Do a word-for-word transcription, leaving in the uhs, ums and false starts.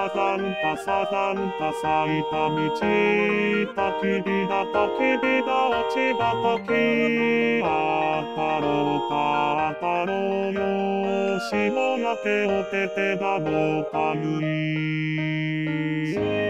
サザンカサザンカ咲いた道、焚き火だ焚き火だ落ち畑、当たろうか当たろうよ、霜焼けおててだぼうかゆい。